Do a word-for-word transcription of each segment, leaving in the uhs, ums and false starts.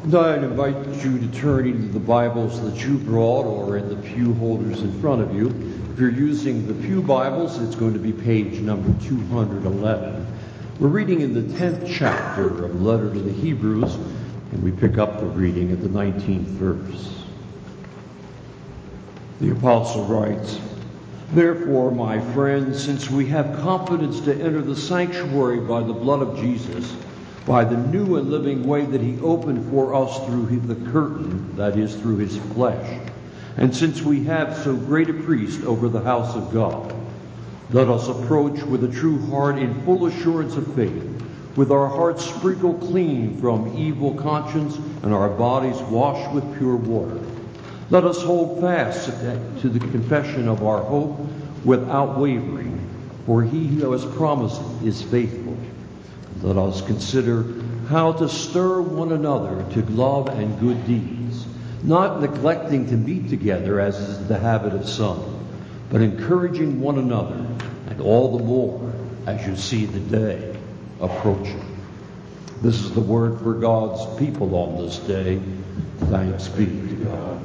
And I'd invite you to turn into the Bibles that you brought or in the pew holders in front of you. If you're using the pew Bibles, it's going to be page number two hundred eleven. We're reading in the tenth chapter of the letter to the Hebrews, and we pick up the reading at the nineteenth verse. The apostle writes, "Therefore, my friends, since we have confidence to enter the sanctuary by the blood of Jesus, by the new and living way that he opened for us through the curtain, that is, through his flesh, and since we have so great a priest over the house of God, let us approach with a true heart in full assurance of faith, with our hearts sprinkled clean from evil conscience and our bodies washed with pure water. Let us hold fast to the confession of our hope without wavering, for he who has promised is faithful. Let us consider how to stir one another to love and good deeds, not neglecting to meet together as is the habit of some, but encouraging one another, and all the more as you see the day approaching." This is the word for God's people on this day. Thanks be to God.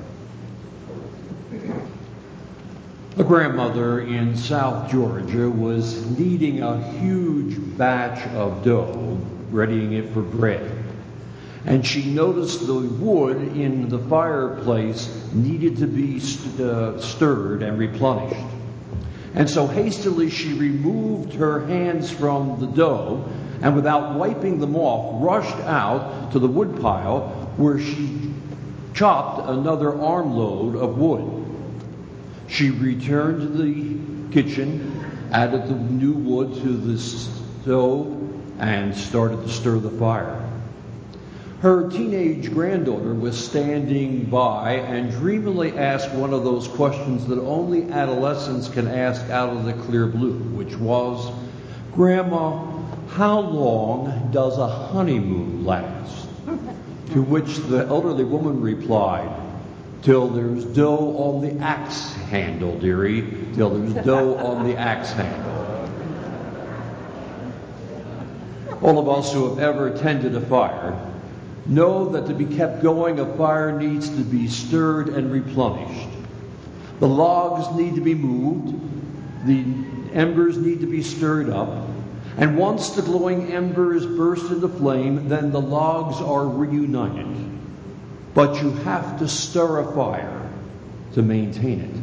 A grandmother in South Georgia was kneading a huge batch of dough, readying it for bread. And she noticed the wood in the fireplace needed to be st- uh, stirred and replenished. And so hastily she removed her hands from the dough and without wiping them off, rushed out to the wood pile where she chopped another armload of wood. She returned to the kitchen, added the new wood to the stove, and started to stir the fire. Her teenage granddaughter was standing by and dreamily asked one of those questions that only adolescents can ask out of the clear blue, which was, "Grandma, how long does a honeymoon last?" To which the elderly woman replied, "Till there's dough on the axe handle, dearie. Till there's dough on the axe handle." All of us who have ever tended a fire know that to be kept going, a fire needs to be stirred and replenished. The logs need to be moved. The embers need to be stirred up. And once the glowing embers burst into flame, then the logs are reunited. But you have to stir a fire to maintain it.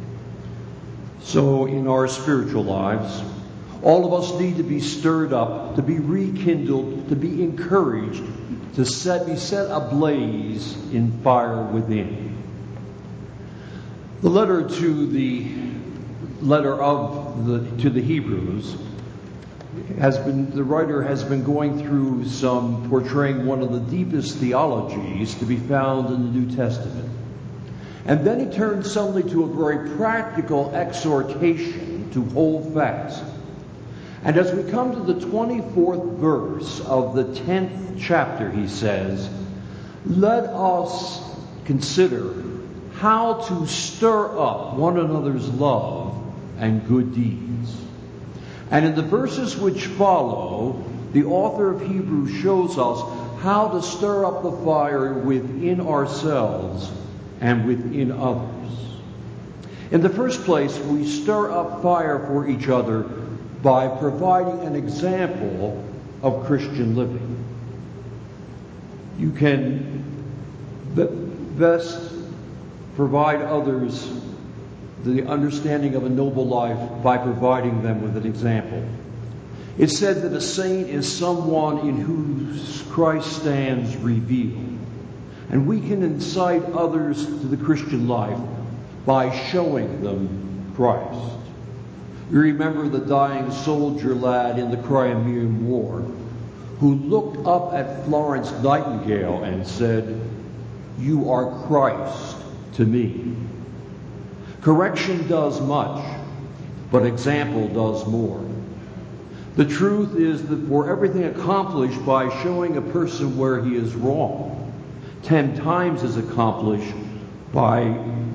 So in our spiritual lives, all of us need to be stirred up, to be rekindled, to be encouraged, to set, be set ablaze in fire within. The letter to the letter of the to the Hebrews has been, the writer has been going through some portraying one of the deepest theologies to be found in the New Testament. And then he turns suddenly to a very practical exhortation to hold fast. And as we come to the twenty-fourth verse of the tenth chapter, he says, "Let us consider how to stir up one another's love and good deeds." And in the verses which follow, the author of Hebrews shows us how to stir up the fire within ourselves and within others. In the first place, we stir up fire for each other by providing an example of Christian living. You can best provide others the understanding of a noble life by providing them with an example. It's said that a saint is someone in whose Christ stands revealed. And we can incite others to the Christian life by showing them Christ. You remember the dying soldier lad in the Crimean War who looked up at Florence Nightingale and said, "You are Christ to me." Correction does much, but example does more. The truth is that for everything accomplished by showing a person where he is wrong, ten times is accomplished by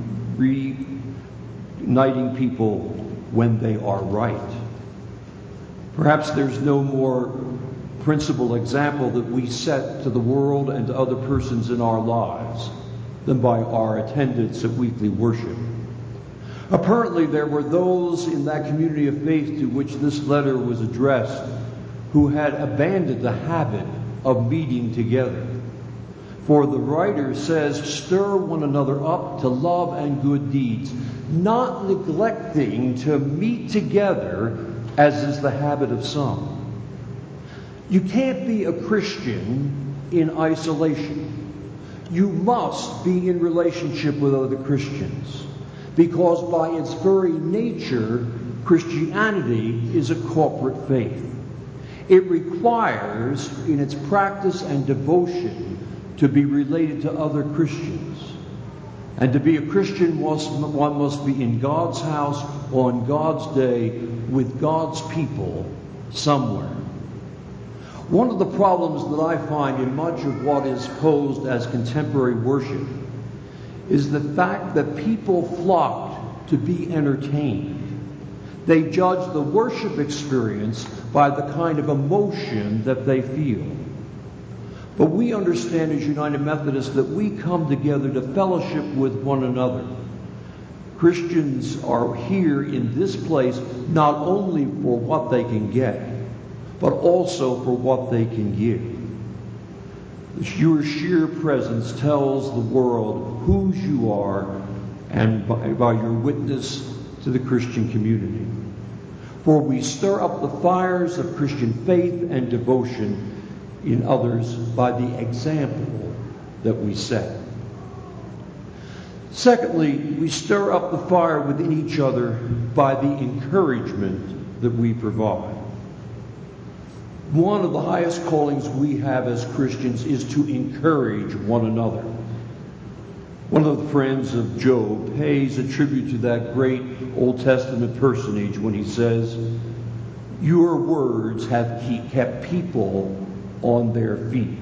reuniting people when they are right. Perhaps there's no more principal example that we set to the world and to other persons in our lives than by our attendance at weekly worship. Apparently, there were those in that community of faith to which this letter was addressed who had abandoned the habit of meeting together. For the writer says, stir one another up to love and good deeds, not neglecting to meet together, as is the habit of some. You can't be a Christian in isolation. You must be in relationship with other Christians, because by its very nature, Christianity is a corporate faith. It requires, in its practice and devotion, to be related to other Christians. And to be a Christian, one must be in God's house on God's day with God's people somewhere. One of the problems that I find in much of what is posed as contemporary worship is the fact that people flock to be entertained. They judge the worship experience by the kind of emotion that they feel. But we understand as United Methodists that we come together to fellowship with one another. Christians are here in this place not only for what they can get, but also for what they can give. Your sheer presence tells the world whose you are, and by, by your witness to the Christian community. For we stir up the fires of Christian faith and devotion in others by the example that we set. Secondly, we stir up the fire within each other by the encouragement that we provide. One of the highest callings we have as Christians is to encourage one another. One of the friends of Job pays a tribute to that great Old Testament personage when he says, "Your words have kept people on their feet."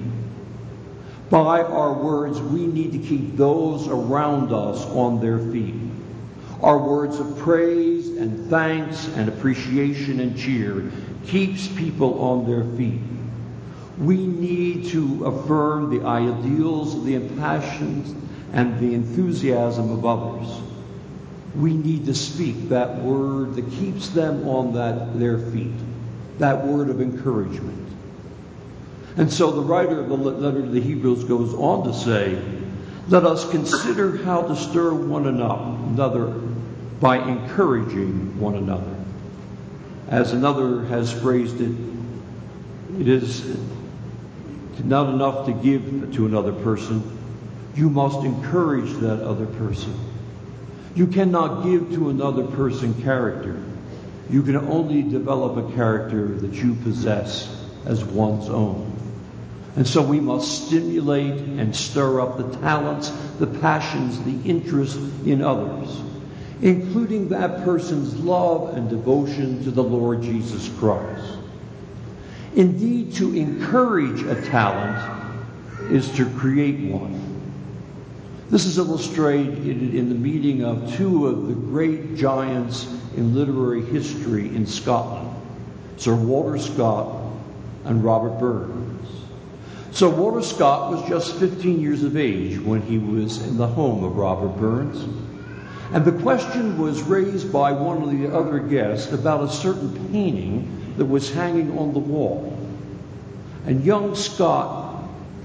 By our words, we need to keep those around us on their feet. Our words of praise and thanks and appreciation and cheer keeps people on their feet. We need to affirm the ideals, the passions, and the enthusiasm of others. We need to speak that word that keeps them on that, their feet, that word of encouragement. And so the writer of the letter to the Hebrews goes on to say, let us consider how to stir one another by encouraging one another. As another has phrased it, it is not enough to give to another person. You must encourage that other person. You cannot give to another person character. You can only develop a character that you possess as one's own. And so we must stimulate and stir up the talents, the passions, the interest in others, including that person's love and devotion to the Lord Jesus Christ. Indeed, to encourage a talent is to create one. This is illustrated in the meeting of two of the great giants in literary history in Scotland, Sir Walter Scott and Robert Burns. So Walter Scott was just fifteen years of age when he was in the home of Robert Burns. And the question was raised by one of the other guests about a certain painting that was hanging on the wall. And young Scott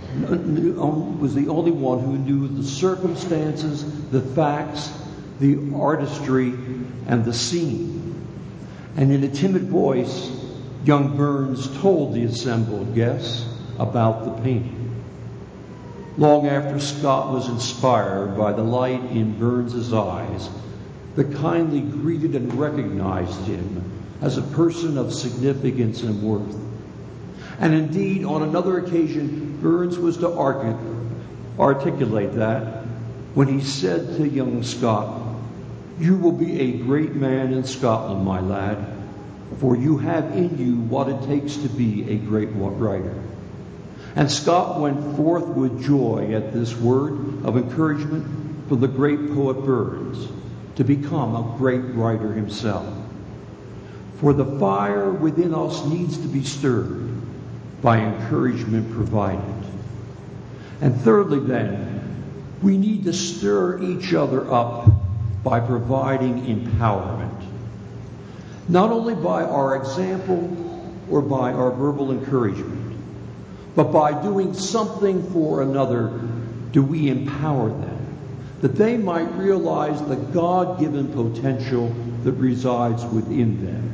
was the only one who knew the circumstances, the facts, the artistry, and the scene. And in a timid voice, young Burns told the assembled guests about the painting. Long after Scott was inspired by the light in Burns's eyes, they kindly greeted and recognized him as a person of significance and worth. And indeed, on another occasion, Burns was to argue, articulate that when he said to young Scott, "You will be a great man in Scotland, my lad, for you have in you what it takes to be a great writer." And Scott went forth with joy at this word of encouragement from the great poet Burns to become a great writer himself. For the fire within us needs to be stirred. by encouragement provided. And thirdly, then, we need to stir each other up by providing empowerment, not only by our example or by our verbal encouragement, but by doing something for another do we empower them, that they might realize the God-given potential that resides within them.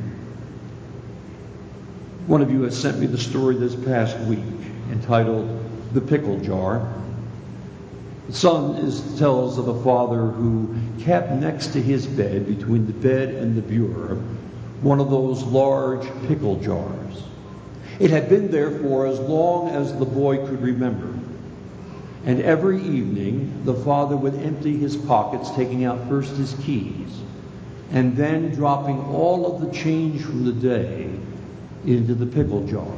One of you has sent me the story this past week entitled The Pickle Jar. The son is, tells of a father who kept next to his bed, between the bed and the bureau, one of those large pickle jars. It had been there for as long as the boy could remember. And every evening, the father would empty his pockets, taking out first his keys, and then dropping all of the change from the day into the pickle jar.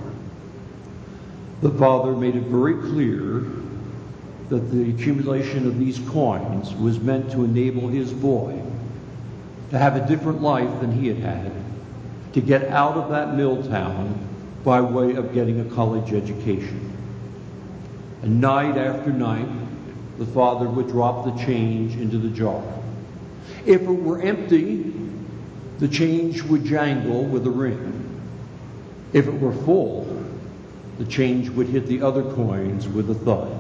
The father made it very clear that the accumulation of these coins was meant to enable his boy to have a different life than he had had, to get out of that mill town by way of getting a college education. And night after night, the father would drop the change into the jar. If it were empty, the change would jangle with a ring. If it were full, the change would hit the other coins with a thud.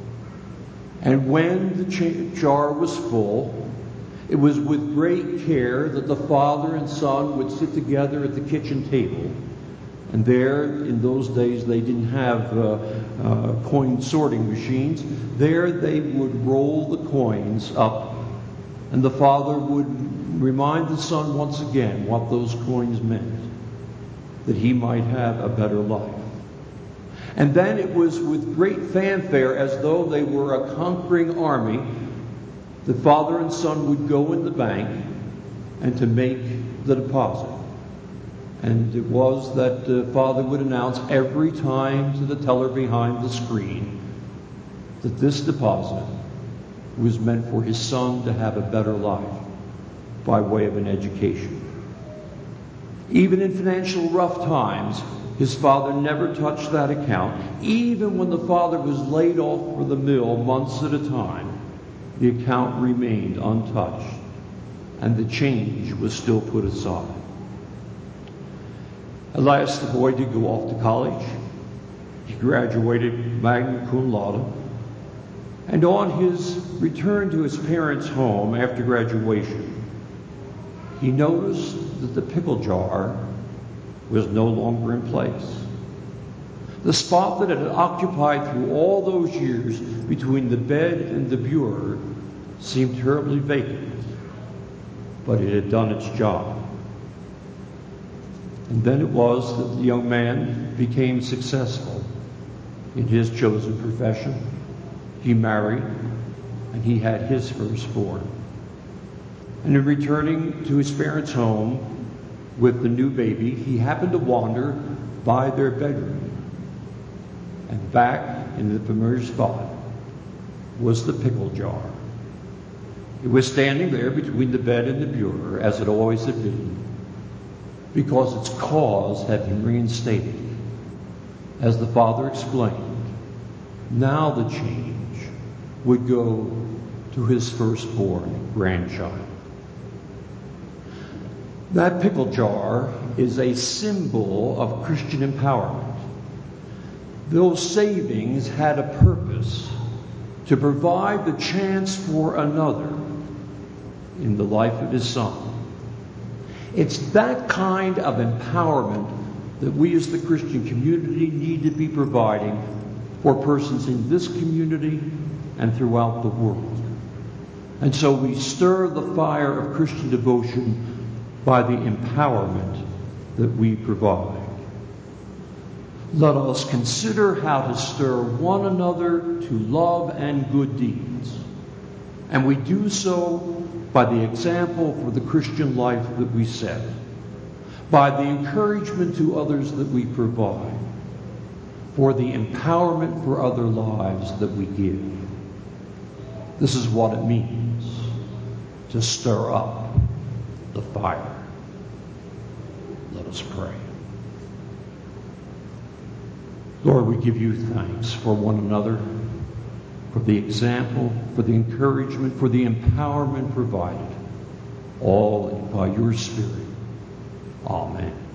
And when the cha- jar was full, it was with great care that the father and son would sit together at the kitchen table. And there, in those days, they didn't have uh, uh, coin sorting machines. There they would roll the coins up, and the father would remind the son once again what those coins meant, that he might have a better life. And then it was with great fanfare, as though they were a conquering army, the father and son would go in the bank and to make the deposit. And it was that the father would announce every time to the teller behind the screen that this deposit was meant for his son to have a better life by way of an education. Even in financial rough times, his father never touched that account. Even when the father was laid off for the mill months at a time, the account remained untouched, and the change was still put aside. At last, the boy did go off to college. He graduated magna cum laude. And on his return to his parents' home after graduation, he noticed that the pickle jar was no longer in place. The spot that it had occupied through all those years between the bed and the bureau seemed terribly vacant, but it had done its job. And then it was that the young man became successful in his chosen profession. He married, and he had his firstborn. And in returning to his parents' home with the new baby, he happened to wander by their bedroom. And back in the familiar spot was the pickle jar. It was standing there between the bed and the bureau, as it always had been, because its cause had been reinstated. As the father explained, now the change would go to his firstborn grandchild. That pickle jar is a symbol of Christian empowerment. Those savings had a purpose to provide the chance for another in the life of his son. It's that kind of empowerment that we as the Christian community need to be providing for persons in this community and throughout the world. And so we stir the fire of Christian devotion by the empowerment that we provide. Let us consider how to stir one another to love and good deeds. And we do so by the example for the Christian life that we set, by the encouragement to others that we provide, for the empowerment for other lives that we give. This is what it means to stir up the fire. Let us pray. Lord, we give you thanks for one another, for the example, for the encouragement, for the empowerment provided, all by your Spirit. Amen.